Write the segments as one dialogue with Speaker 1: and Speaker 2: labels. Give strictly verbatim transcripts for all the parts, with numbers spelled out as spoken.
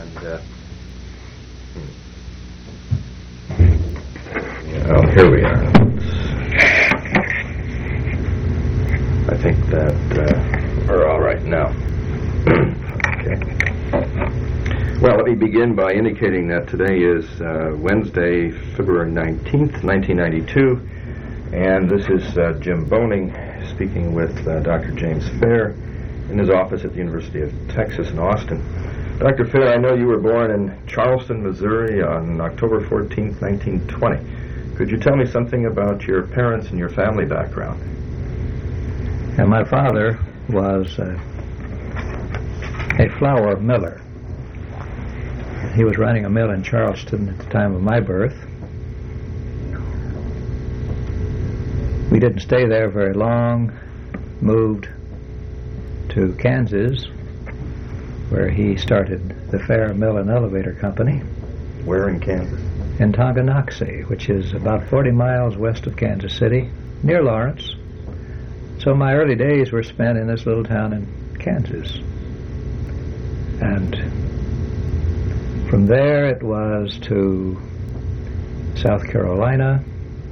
Speaker 1: And, uh, yeah, oh, here we are. I think that uh, we're all right now. Okay. Well, let me begin by indicating that today is uh, Wednesday, February nineteenth, nineteen ninety-two, and this is uh, Jim Boning speaking with uh, Doctor James Fair in his office at the University of Texas in Austin. Doctor Fair, I know you were born in Charleston, Missouri on October fourteenth, nineteen twenty. Could you tell me something about your parents and your family background?
Speaker 2: And my father was uh, a flour miller. He was running a mill in Charleston at the time of my birth. We didn't stay there very long, moved to Kansas, where he started the Fair Mill and Elevator Company.
Speaker 1: Where in Kansas?
Speaker 2: In Tonganoxie, which is about forty miles west of Kansas City, near Lawrence. So my early days were spent in this little town in Kansas. And from there it was to South Carolina,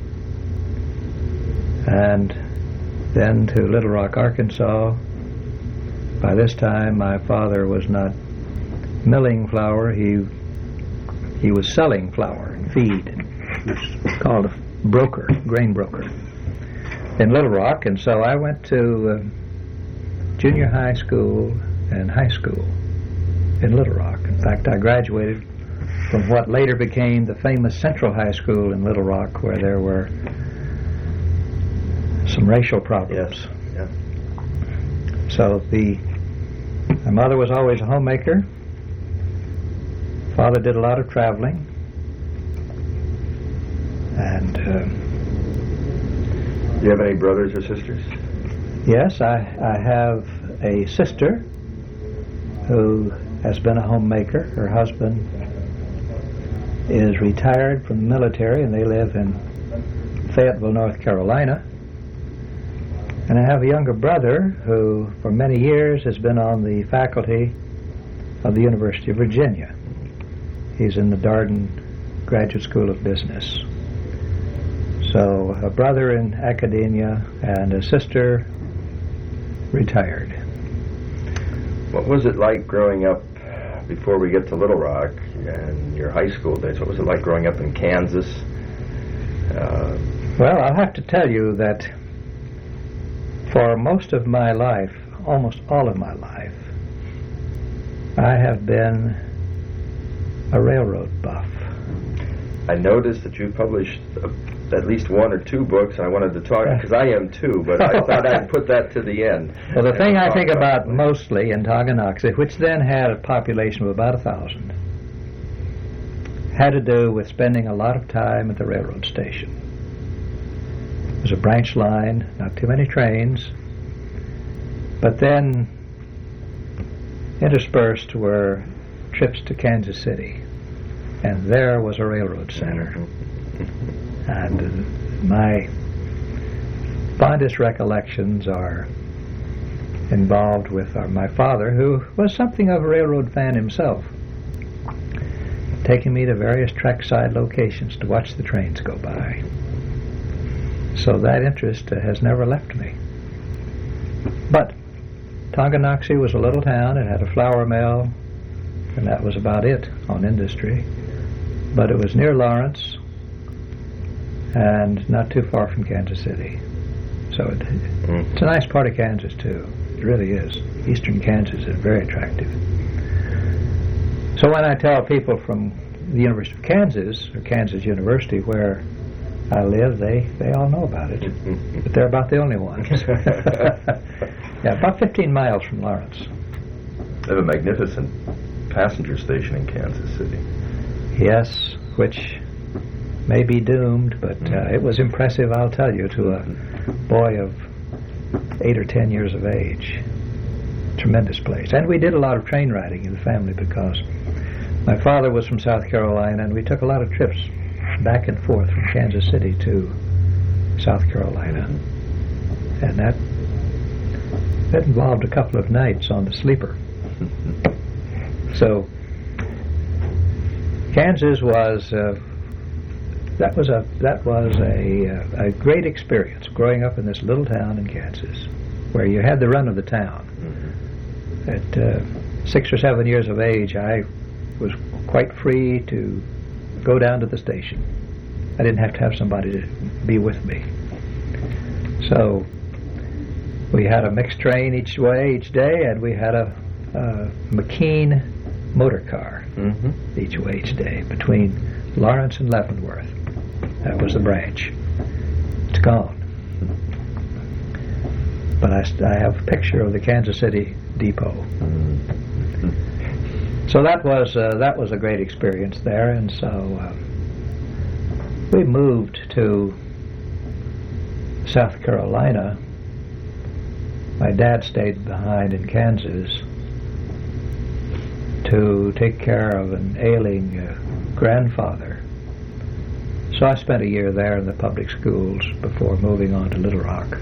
Speaker 2: and then to Little Rock, Arkansas. By this time my father was not milling flour, he he was selling flour and feed. He was called a broker, grain broker, in Little Rock. And so I went to uh, junior high school and high school in Little Rock. In fact, I graduated from what later became the famous Central High School in Little Rock, where there were some racial problems.
Speaker 1: Yes. Yeah.
Speaker 2: So the my mother was always a homemaker. Father did a lot of traveling. And uh,
Speaker 1: do you have any brothers or sisters?
Speaker 2: Yes, I, I have a sister who has been a homemaker. Her husband is retired from the military, and they live in Fayetteville, North Carolina. And I have a younger brother who, for many years, has been on the faculty of the University of Virginia. He's in the Darden Graduate School of Business. So a brother in academia and a sister retired.
Speaker 1: What was it like growing up, before we get to Little Rock and your high school days, what was it like growing up in Kansas? Uh,
Speaker 2: well, I'll have to tell you that for most of my life, almost all of my life, I have been a railroad buff.
Speaker 1: I noticed that you published uh, at least one or two books, and I wanted to talk, because I am too, but I thought I'd put that to the end.
Speaker 2: Well, the thing I think about, about mostly in Tonganoxie, which then had a population of about a thousand, had to do with spending a lot of time at the railroad station. It was a branch line, not too many trains, but then interspersed were trips to Kansas City, and there was a railroad center. And uh, my fondest recollections are involved with our, my father, who was something of a railroad fan himself, taking me to various trackside locations to watch the trains go by. So that interest uh, has never left me. But Tonganoxie was a little town. It had a flour mill, and that was about it on industry. But it was near Lawrence and not too far from Kansas City. So it, mm. it's a nice part of Kansas, too. It really is. Eastern Kansas is very attractive. So when I tell people from the University of Kansas, or Kansas University, where I live, they, they all know about it. But they're about the only ones. Yeah, about fifteen miles from Lawrence.
Speaker 1: They have a magnificent passenger station in Kansas City.
Speaker 2: Yes, which may be doomed, but uh, it was impressive, I'll tell you, to a boy of eight or ten years of age. Tremendous place. And we did a lot of train riding in the family because my father was from South Carolina, and we took a lot of trips back and forth from Kansas City to South Carolina. And that that involved a couple of nights on the sleeper. So Kansas was uh, that was a that was a uh, a great experience growing up in this little town in Kansas, where you had the run of the town. Mm-hmm. At uh, six or seven years of age, I was quite free to go down to the station. I didn't have to have somebody to be with me. So we had a mixed train each way each day, and we had a, a McKean motor car mm-hmm. each way each day between Lawrence and Leavenworth. That was the branch. It's gone. But I, st- I have a picture of the Kansas City depot. Mm-hmm. So that was uh, that was a great experience there, and so uh, we moved to South Carolina. My dad stayed behind in Kansas to take care of an ailing uh, grandfather. So I spent a year there in the public schools before moving on to Little Rock,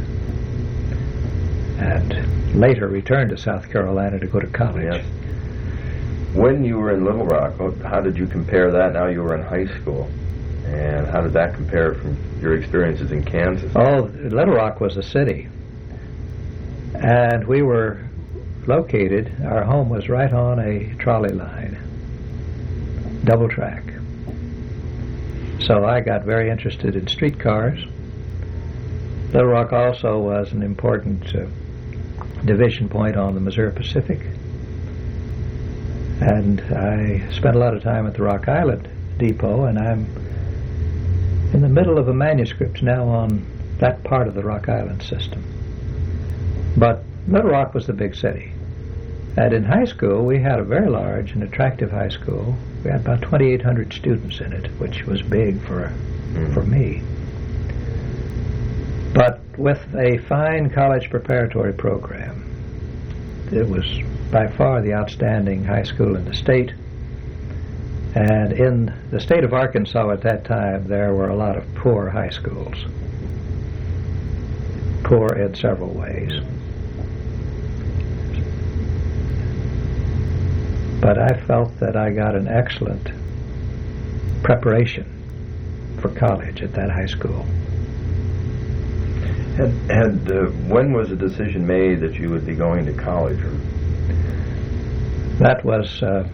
Speaker 2: and later returned to South Carolina to go to college.
Speaker 1: Yes. When you were in Little Rock, how did you compare that? Now you were in high school, and how did that compare from your experiences in Kansas?
Speaker 2: Oh, Little Rock was a city, and we were located, our home was right on a trolley line, double track. So I got very interested in streetcars. Little Rock also was an important uh, division point on the Missouri Pacific. And I spent a lot of time at the Rock Island Depot, and I'm in the middle of a manuscript now on that part of the Rock Island system. But Little Rock was the big city. And in high school, we had a very large and attractive high school. We had about twenty-eight hundred students in it, which was big for mm. for me. But with a fine college preparatory program. It was by far the outstanding high school in the state. And in the state of Arkansas at that time, there were a lot of poor high schools. Poor in several ways. But I felt that I got an excellent preparation for college at that high school.
Speaker 1: And, and uh, when was the decision made that you would be going to college? Or?
Speaker 2: That was uh,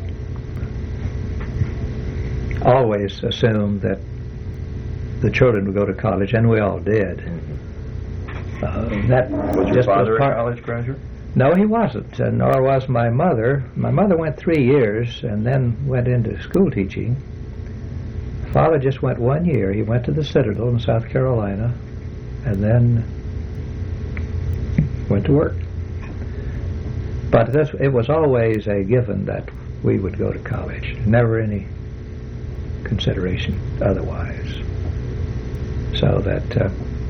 Speaker 2: always assumed that the children would go to college, and we all did. Mm-hmm. Uh, that
Speaker 1: was your
Speaker 2: just
Speaker 1: father
Speaker 2: was part-
Speaker 1: a college graduate?
Speaker 2: No, he wasn't, and nor was my mother. My mother went three years and then went into school teaching. Father just went one year. He went to the Citadel in South Carolina, and then went to work. But this, it was always a given that we would go to college. Never any consideration otherwise. So that uh,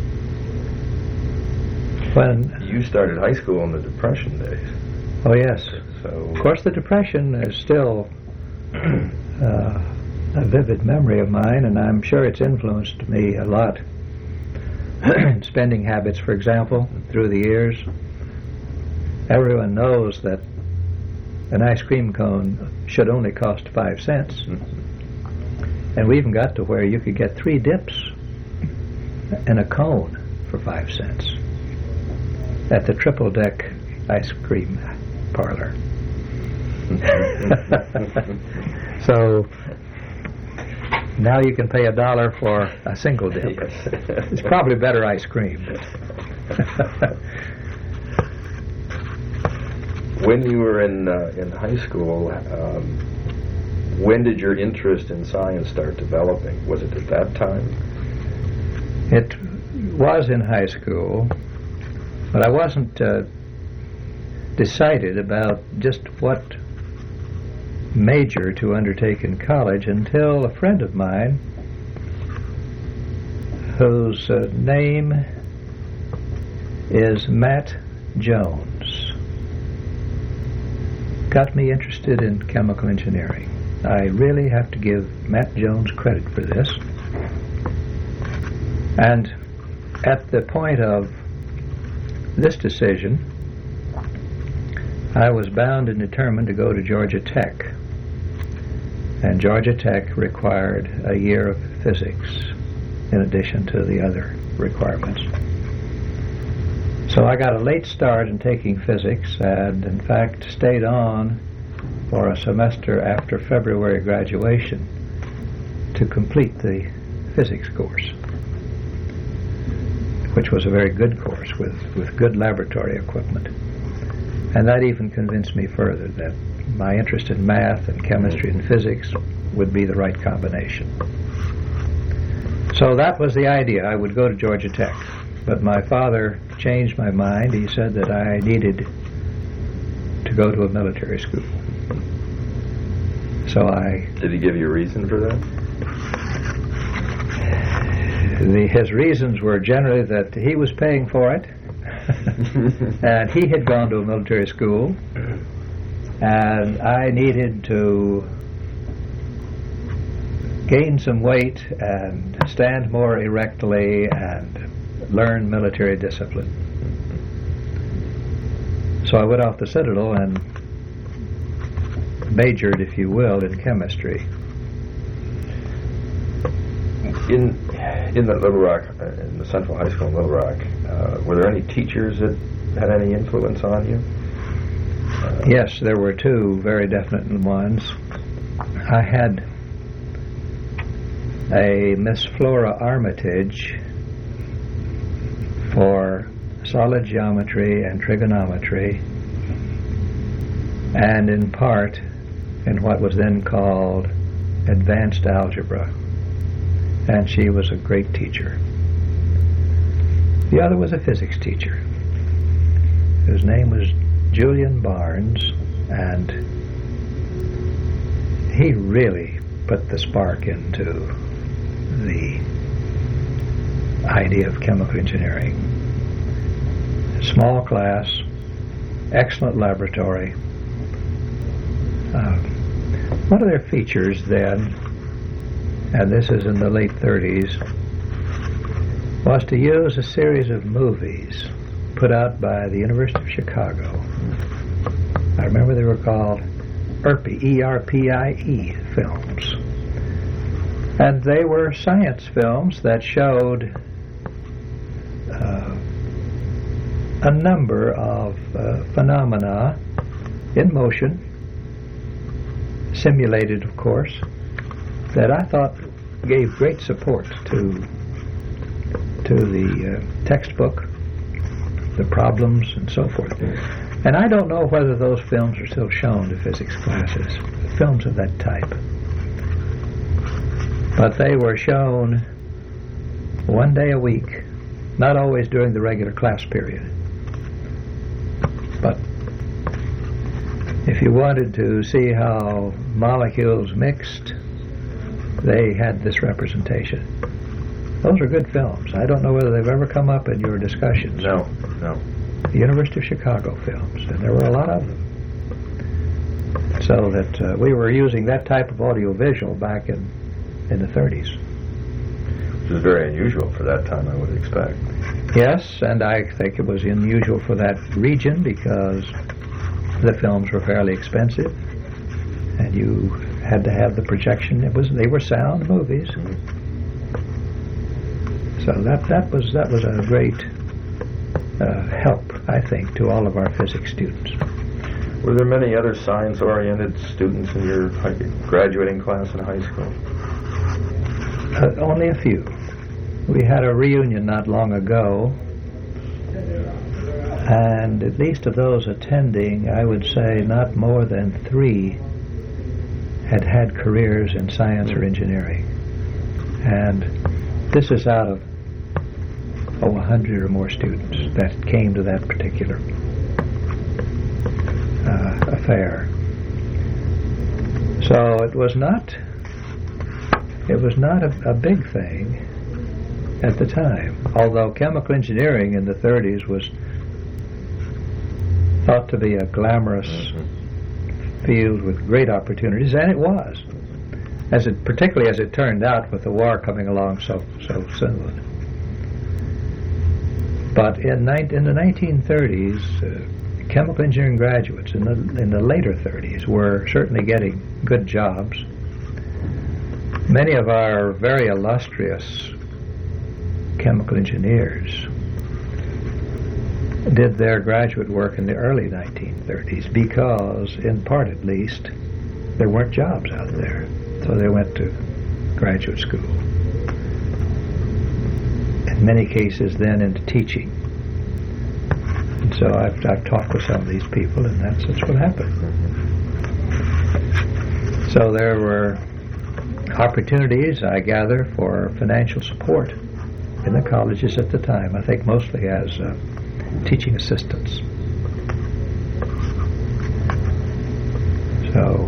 Speaker 2: when...
Speaker 1: You started high school in the Depression days.
Speaker 2: Oh, yes.
Speaker 1: So,
Speaker 2: of course, the Depression is still uh, a vivid memory of mine, and I'm sure it's influenced me a lot. Spending habits, for example, through the years. Everyone knows that an ice cream cone should only cost five cents. Mm-hmm. And we even got to where you could get three dips in a cone for five cents at the Triple Deck ice cream parlor. So now you can pay a dollar for a single dip. It's probably better ice cream.
Speaker 1: When you were in uh, in high school, um, when did your interest in science start developing? Was it at that time?
Speaker 2: It was in high school, but I wasn't uh, decided about just what major to undertake in college until a friend of mine, whose uh, name is Matt Jones, got me interested in chemical engineering. I really have to give Matt Jones credit for this. And at the point of this decision, I was bound and determined to go to Georgia Tech. And Georgia Tech required a year of physics in addition to the other requirements. So I got a late start in taking physics, and in fact stayed on for a semester after February graduation to complete the physics course, which was a very good course with, with good laboratory equipment. And that even convinced me further that my interest in math and chemistry and physics would be the right combination. So that was the idea. I would go to Georgia Tech. But my father changed my mind. He said that I needed to go to a military school. So I...
Speaker 1: Did he give you a reason for that?
Speaker 2: The, his reasons were generally that he was paying for it, and he had gone to a military school, and I needed to gain some weight and stand more erectly and learn military discipline. So I went off to Citadel and majored, if you will, in chemistry.
Speaker 1: In in the Little Rock, uh, in the Central High School in Little Rock, uh, were there any teachers that had any influence on you? Uh,
Speaker 2: yes, there were two very definite ones. I had a Miss Flora Armitage for solid geometry and trigonometry, and in part in what was then called advanced algebra. And she was a great teacher. The other was a physics teacher, whose name was Julian Barnes, and he really put the spark into the idea of chemical engineering. Small class, excellent laboratory. Uh, one of their features then, and this is in the late thirties, was to use a series of movies put out by the University of Chicago. I remember they were called E R P I E, E R P I E films. And they were science films that showed uh, a number of uh, phenomena in motion, simulated, of course, that I thought gave great support to to the uh, textbook, the problems, and so forth. And I don't know whether those films are still shown to physics classes, films of that type. But they were shown one day a week, not always during the regular class period. But if you wanted to see how molecules mixed, they had this representation. Those are good films. I don't know whether they've ever come up in your discussions.
Speaker 1: No, no.
Speaker 2: The University of Chicago films, and there were a lot of them. So that uh, we were using that type of audiovisual back in, in the thirties.
Speaker 1: Which is very unusual for that time, I would expect.
Speaker 2: Yes, and I think it was unusual for that region because the films were fairly expensive, and you had to have the projection. It was they were sound movies. So that that was that was a great uh, help, I think, to all of our physics students.
Speaker 1: Were there many other science-oriented students in your high, graduating class in high school?
Speaker 2: Uh, only a few. We had a reunion not long ago, and at least of those attending, I would say not more than three had had careers in science or engineering. And this is out of oh, a hundred or more students that came to that particular uh, affair. So it was not it was not a, a big thing at the time, although chemical engineering in the thirties was thought to be a glamorous mm-hmm. field with great opportunities, and it was, as it particularly as it turned out with the war coming along so so soon. But in, ni- in the nineteen thirties, uh, chemical engineering graduates in the in the later thirties were certainly getting good jobs, Many of our very illustrious chemical engineers did their graduate work in the early nineteen thirties because, in part at least, there weren't jobs out there. So they went to graduate school. In many cases then into teaching. And so I've, I've talked with some of these people, and that's, that's what happened. So there were opportunities, I gather, for financial support in the colleges at the time, I think mostly as uh, teaching assistants. So,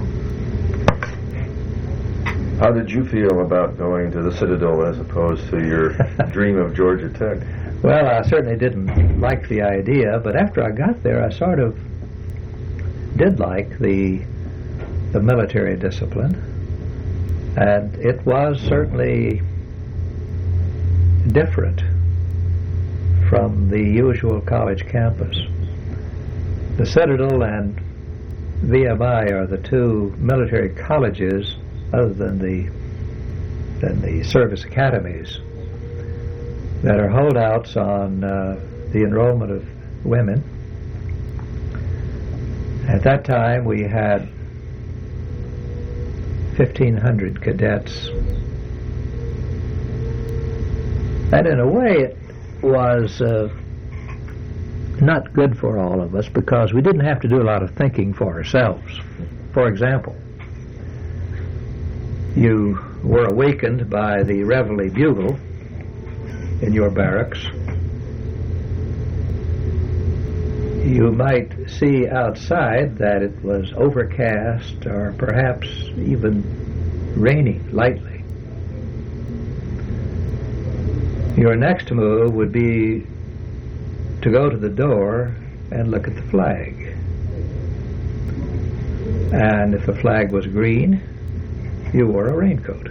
Speaker 1: how did you feel about going to the Citadel as opposed to your dream of Georgia Tech?
Speaker 2: Well, I certainly didn't like the idea, but after I got there, I sort of did like the the military discipline, and it was certainly different from the usual college campus. The Citadel and V M I are the two military colleges, other than the than the service academies, that are holdouts on uh, the enrollment of women. At that time, we had fifteen hundred cadets, and in a way, it was uh, not good for all of us because we didn't have to do a lot of thinking for ourselves. For example, you were awakened by the reveille bugle in your barracks. You might see outside that it was overcast or perhaps even raining lightly. Your next move would be to go to the door and look at the flag. And if the flag was green, you wore a raincoat.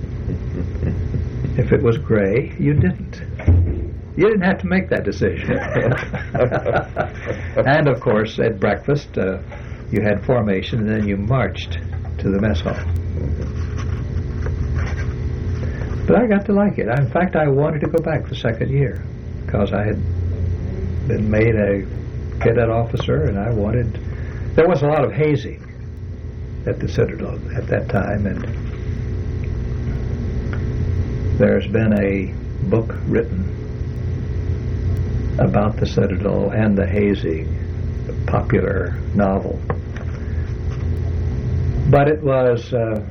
Speaker 2: If it was gray, you didn't. You didn't have to make that decision. And of course, at breakfast, uh, you had formation, and then you marched to the mess hall. But I got to like it. In fact, I wanted to go back the second year because I had been made a cadet officer, and I wanted... There was a lot of hazing at the Citadel at that time, and there's been a book written about the Citadel and the hazing, a popular novel. But it was... Uh,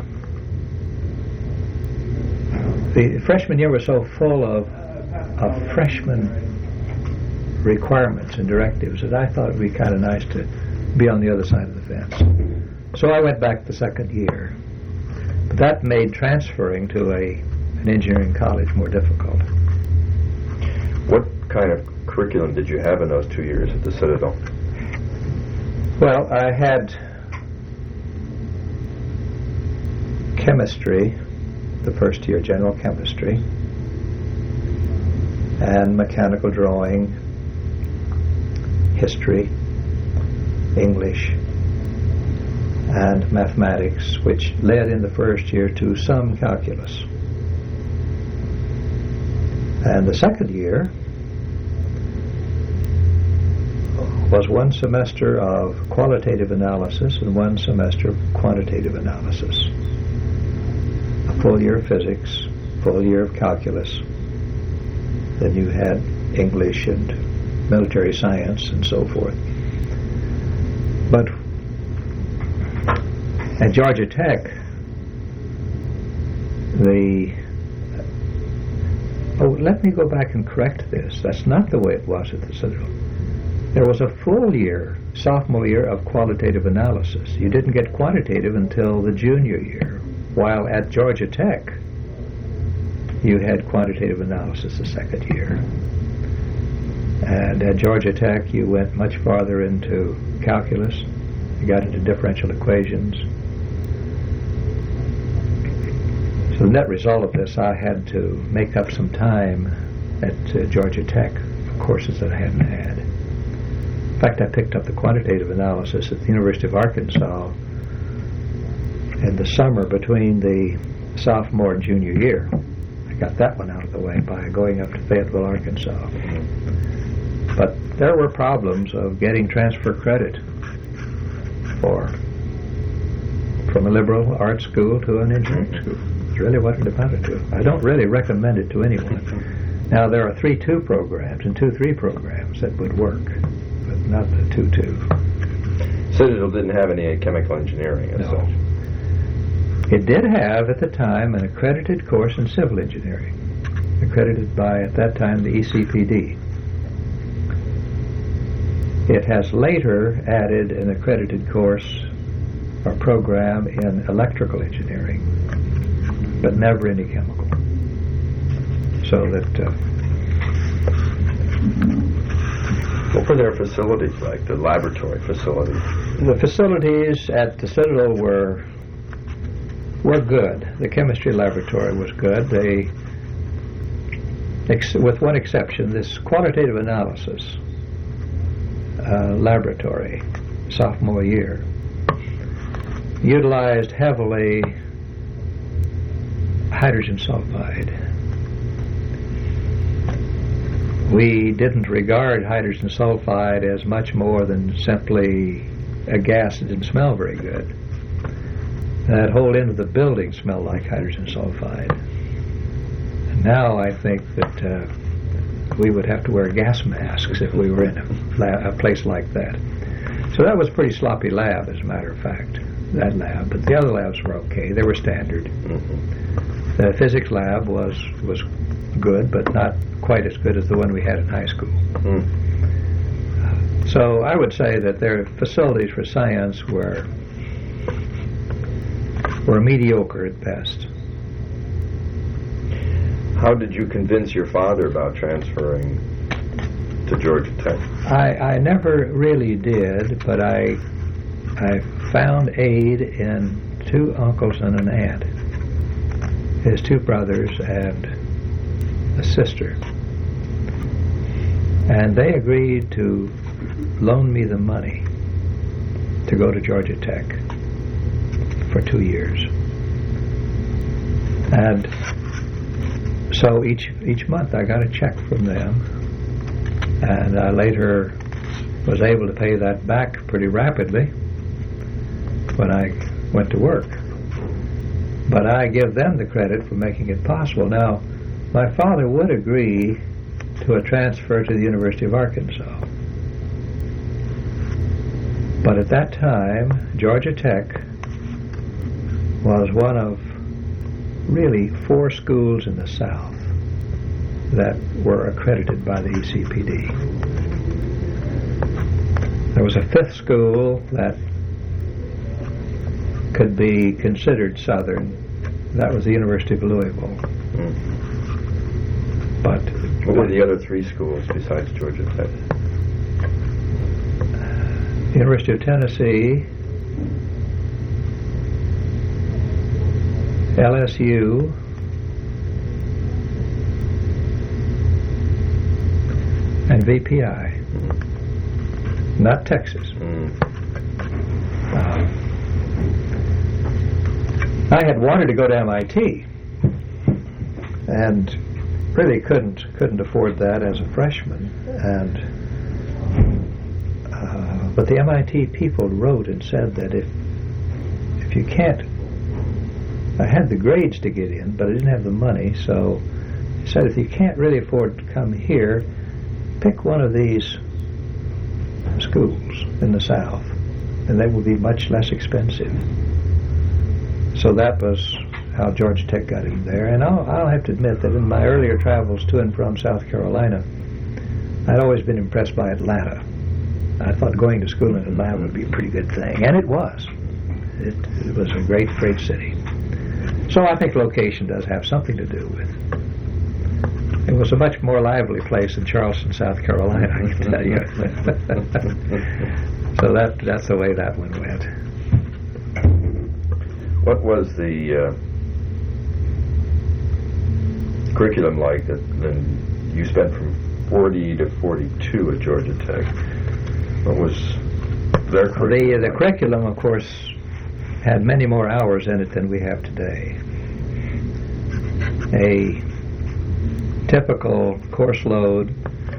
Speaker 2: the freshman year was so full of, of freshman requirements and directives that I thought it would be kind of nice to be on the other side of the fence. So I went back the second year. But that made transferring to a an engineering college more difficult.
Speaker 1: What kind of curriculum did you have in those two years at the Citadel?
Speaker 2: Well, I had chemistry, the first year, general chemistry, and mechanical drawing, history, English, and mathematics, which led in the first year to some calculus. And the second year was one semester of qualitative analysis and one semester of quantitative analysis. A full year of physics, full year of calculus. Then you had English and military science and so forth. But at Georgia Tech, the... Oh, let me go back and correct this. That's not the way it was at the Citadel. There was a full year, sophomore year, of qualitative analysis. You didn't get quantitative until the junior year, while at Georgia Tech, you had quantitative analysis the second year. And at Georgia Tech, you went much farther into calculus. You got into differential equations. So the net result of this, I had to make up some time at uh, Georgia Tech for courses that I hadn't had. In fact, I picked up the quantitative analysis at the University of Arkansas in the summer between the sophomore and junior year. I got that one out of the way by going up to Fayetteville, Arkansas. But there were problems of getting transfer credit for from a liberal arts school to an engineering school. It's really what it amounted to. I don't really recommend it to anyone. Now, there are three two programs and two three programs that would work, but not the two two.
Speaker 1: Citadel didn't have any chemical engineering as
Speaker 2: No.
Speaker 1: such.
Speaker 2: It did have, at the time, an accredited course in civil engineering, accredited by, at that time, the E C P D. It has later added an accredited course or program in electrical engineering, but never any chemical. So that... Uh,
Speaker 1: what were their facilities like, the laboratory facilities?
Speaker 2: The facilities at the Citadel were were good. The chemistry laboratory was good. They, ex- with one exception, this qualitative analysis uh, laboratory, sophomore year, utilized heavily hydrogen sulfide. We didn't regard hydrogen sulfide as much more than simply a gas that didn't smell very good. That whole end of the building smelled like hydrogen sulfide. And now I think that uh, we would have to wear gas masks if we were in a, la- a place like that. So that was a pretty sloppy lab, as a matter of fact, that lab. But the other labs were okay. They were standard. Mm-hmm. The physics lab was was good, but not quite as good as the one we had in high school. Mm. So I would say that their facilities for science were were mediocre at best.
Speaker 1: How did you convince your father about transferring to Georgia Tech?
Speaker 2: I, I never really did, but I I found aid in two uncles and an aunt, his two brothers and a sister. And they agreed to loan me the money to go to Georgia Tech for two years. And so each each month I got a check from them, and I later was able to pay that back pretty rapidly when I went to work. But I give them the credit for making it possible. Now, my father would agree to a transfer to the University of Arkansas. But at that time, Georgia Tech was one of really four schools in the South that were accredited by the E C P D. There was a fifth school that could be considered Southern. That was the University of Louisville. Mm. But
Speaker 1: what were the other three schools besides Georgia Tech?
Speaker 2: University of Tennessee, L S U, and V P I. Mm. Not Texas. Mm. Uh, I had wanted to go to M I T, and really couldn't couldn't afford that as a freshman. And uh, but the M I T people wrote and said that if if you can't, I had the grades to get in, but I didn't have the money. So he said if you can't really afford to come here, pick one of these schools in the South, and they will be much less expensive. So that was how Georgia Tech got in there. And I'll, I'll have to admit that in my earlier travels to and from South Carolina, I'd always been impressed by Atlanta. I thought going to school in Atlanta would be a pretty good thing, and it was. It, it was a great, great city. So I think location does have something to do with it. It was a much more lively place than Charleston, South Carolina, I can tell you. So that that's the way that one went.
Speaker 1: What was the uh, curriculum like that then you spent from forty to forty-two at Georgia Tech? What was their curriculum?
Speaker 2: The, the curriculum, of course, had many more hours in it than we have today. A typical course load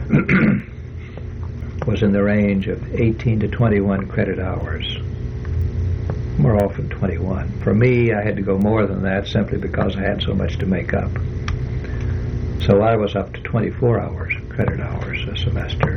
Speaker 2: was in the range of eighteen to twenty-one credit hours, more often twenty-one. For me, I had to go more than that simply because I had so much to make up. So I was up to twenty-four hours, credit hours a semester.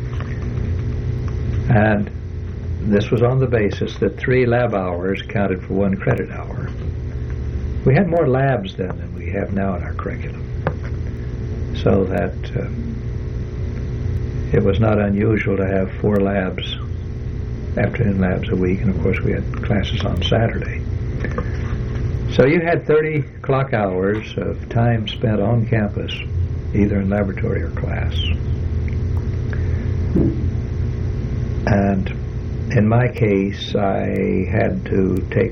Speaker 2: And this was on the basis that three lab hours counted for one credit hour. We had more labs then than we have now in our curriculum, so that uh, it was not unusual to have four labs, afternoon labs a week, and of course we had classes on Saturday. So you had thirty clock hours of time spent on campus, either in laboratory or class. And in my case, I had to take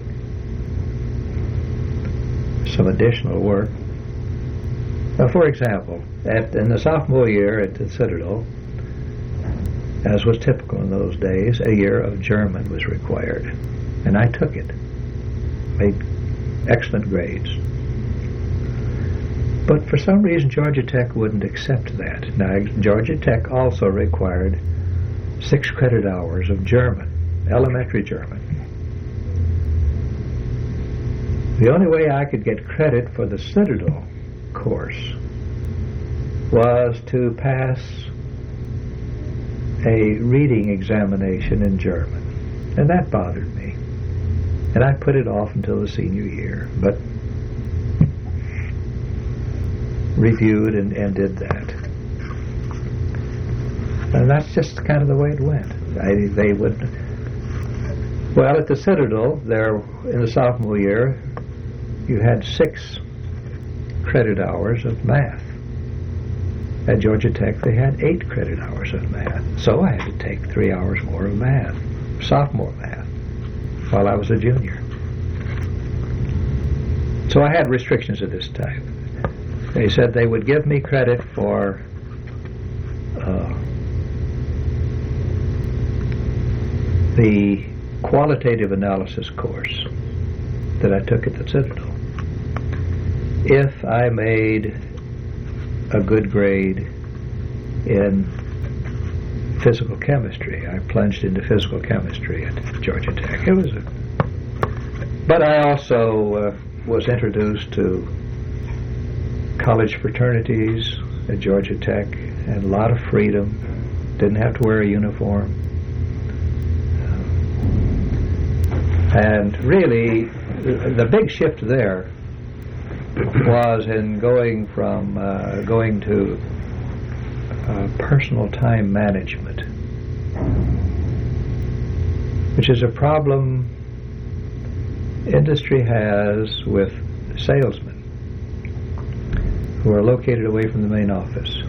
Speaker 2: some additional work. Now, for example, at, in the sophomore year at the Citadel, as was typical in those days, a year of German was required. And I took it. Made excellent grades. But for some reason, Georgia Tech wouldn't accept that. Now, Georgia Tech also required six credit hours of German, elementary German. The only way I could get credit for the Citadel course was to pass a reading examination in German, and that bothered me. And I put it off until the senior year, but reviewed and, and did that. And that's just kind of the way it went. I, they would, well, at the Citadel, there in the sophomore year, you had six credit hours of math. At Georgia Tech, they had eight credit hours of math. So I had to take three hours more of math, sophomore math, while I was a junior. So I had restrictions of this type. They said they would give me credit for uh, the qualitative analysis course that I took at the Citadel if I made a good grade in physical chemistry. I plunged into physical chemistry at Georgia Tech. It was a, but I also uh, was introduced to college fraternities at Georgia Tech, had a lot of freedom, didn't have to wear a uniform. And really, the big shift there was in going from uh, going to uh, personal time management, which is a problem industry has with salesmen who are located away from the main office.